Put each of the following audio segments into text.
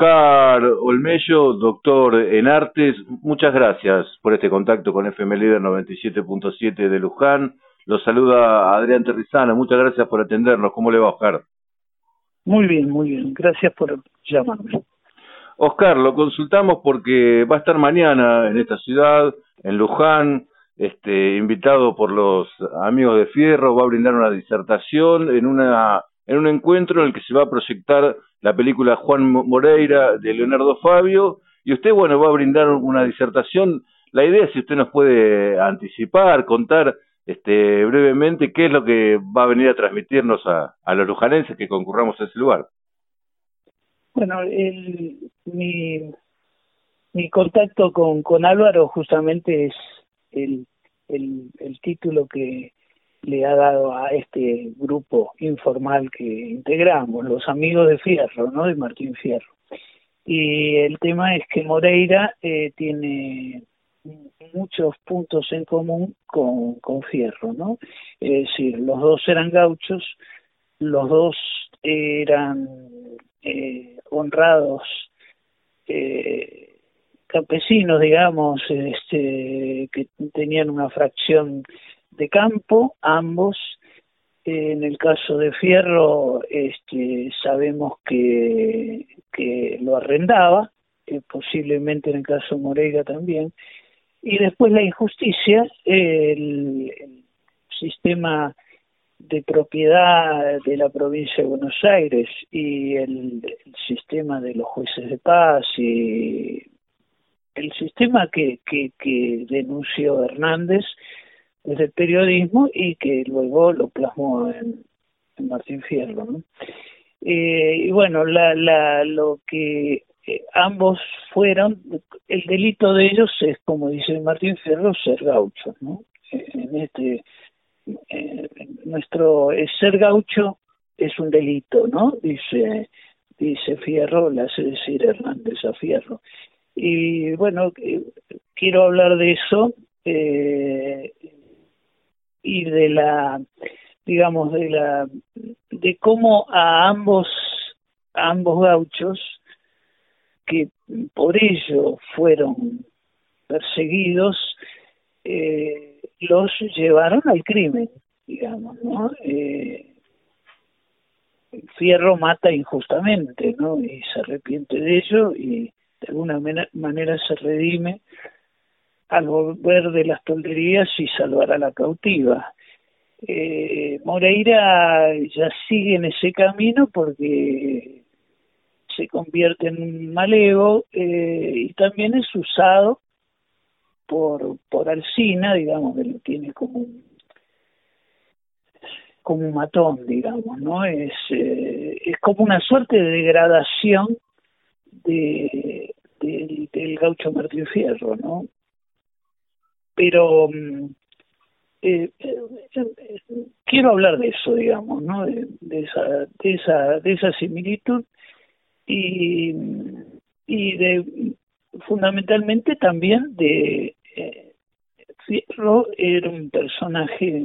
Oscar Olmello, doctor en artes, muchas gracias por este contacto con FM Líder 97.7 de Luján. Lo saluda Adrián Terrizano, muchas gracias por atendernos. ¿Cómo le va, Oscar? Muy bien, gracias por llamarme. Oscar, lo consultamos porque va a estar mañana en esta ciudad, en Luján, invitado por los amigos de Fierro, va a brindar una disertación en un encuentro en el que se va a proyectar la película Juan Moreira de Leonardo Fabio, y usted, bueno, va a brindar una disertación. La idea es si usted nos puede anticipar, contar brevemente qué es lo que va a venir a transmitirnos a los lujanenses que concurramos a ese lugar. Bueno, mi contacto con Álvaro justamente es el título que le ha dado a este grupo informal que integramos, los amigos de Fierro, ¿no? De Martín Fierro. Y el tema es que Moreira tiene muchos puntos en común con Fierro, ¿no? Es decir, los dos eran gauchos, los dos eran honrados campesinos, digamos, que tenían una fracción de campo, ambos. En el caso de Fierro, sabemos que lo arrendaba, posiblemente en el caso de Moreira también. Y después la injusticia, el sistema de propiedad de la provincia de Buenos Aires y el sistema de los jueces de paz y el sistema que denunció Hernández desde el periodismo y que luego lo plasmó en Martín Fierro, ¿no? Y bueno, lo que ambos fueron, el delito de ellos es, como dice Martín Fierro, ser gauchos, ¿no? Nuestro ser gaucho es un delito, ¿no? Dice Fierro, le hace decir Hernández a Fierro. Y bueno, quiero hablar de eso y digamos, de cómo a ambos gauchos, que por ello fueron perseguidos, los llevaron al crimen, digamos, ¿no? Fierro mata injustamente, ¿no? Y se arrepiente de ello y de alguna manera se redime al volver de las tolderías y salvar a la cautiva. Moreira ya sigue en ese camino porque se convierte en un malevo y también es usado por Alsina, digamos, que lo tiene como un matón, digamos, ¿no? Es como una suerte de degradación del gaucho Martín Fierro, ¿no? Pero quiero hablar de eso, digamos, ¿no? De esa similitud y fundamentalmente también de Fierro era un personaje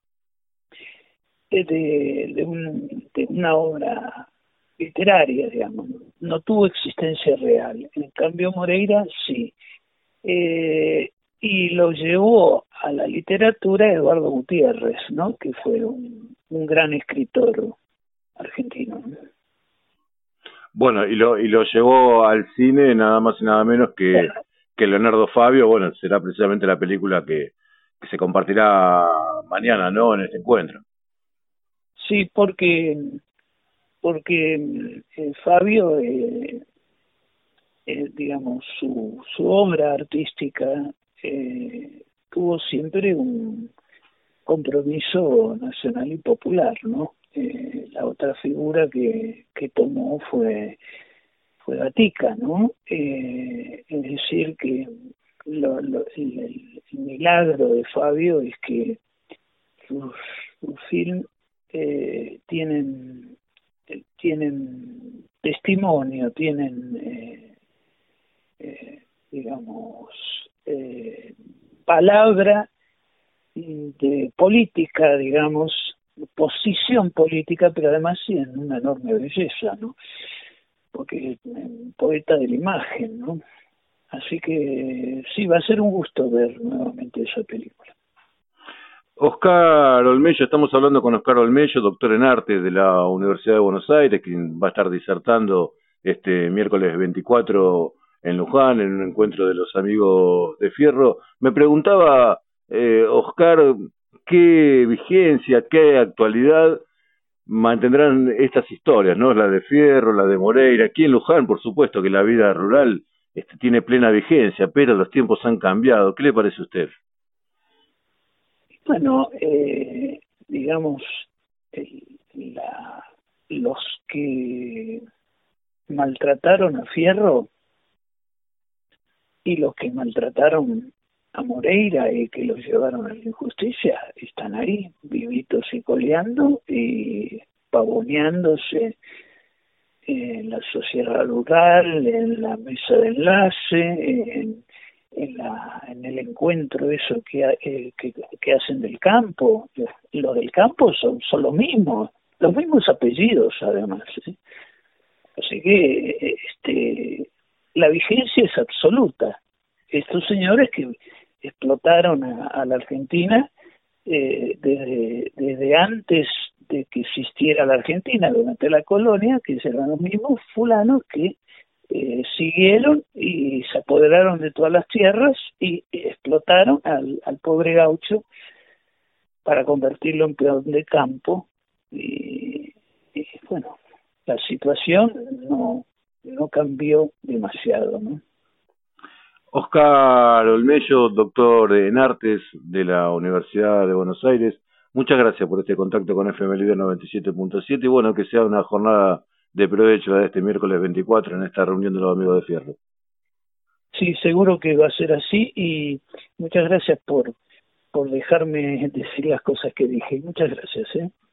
de una obra literaria, digamos, no tuvo existencia real. En cambio Moreira sí, y lo llevó a la literatura Eduardo Gutiérrez, ¿no? Que fue un gran escritor argentino. Bueno, y lo llevó al cine nada más y nada menos que Leonardo Fabio. Bueno, será precisamente la película que se compartirá mañana, ¿no? En este encuentro. Sí, porque Fabio, digamos, su obra artística tuvo siempre un compromiso nacional y popular, ¿no? La otra figura que tomó fue Gatica, ¿no? Es decir, que el milagro de Fabio es que sus films tienen testimonio, tienen digamos palabra de política, digamos, posición política, pero además sí en una enorme belleza, ¿no? porque es poeta de la imagen, ¿no? Así que sí, va a ser un gusto ver nuevamente esa película. Oscar Olmello, estamos hablando con Oscar Olmello, doctor en arte de la Universidad de Buenos Aires, quien va a estar disertando este miércoles 24 en Luján, en un encuentro de los amigos de Fierro. Me preguntaba, Oscar, ¿qué vigencia, qué actualidad mantendrán estas historias, ¿no? La de Fierro, la de Moreira. Aquí en Luján, por supuesto que la vida rural tiene plena vigencia, pero los tiempos han cambiado. ¿Qué le parece a usted? Bueno, digamos, los que maltrataron a Fierro y los que maltrataron a Moreira y que los llevaron a la injusticia están ahí, vivitos y coleando y pavoneándose en la sociedad rural, en la mesa de enlace, en el encuentro eso que hacen del campo. Los del campo son los mismos apellidos además, ¿eh? Así que la vigencia es absoluta. Estos señores que explotaron a la Argentina desde antes de que existiera la Argentina, durante la colonia, que eran los mismos fulanos que siguieron y se apoderaron de todas las tierras y explotaron al pobre gaucho para convertirlo en peón de campo y bueno, la situación no cambió demasiado, ¿no? Oscar Olmello, doctor en artes de la Universidad de Buenos Aires, muchas gracias por este contacto con FM Líder 97.7 y bueno, que sea una jornada de provecho la de este miércoles 24 en esta reunión de los amigos de Fierro. Sí, seguro que va a ser así y muchas gracias por dejarme decir las cosas que dije. Muchas gracias, ¿eh?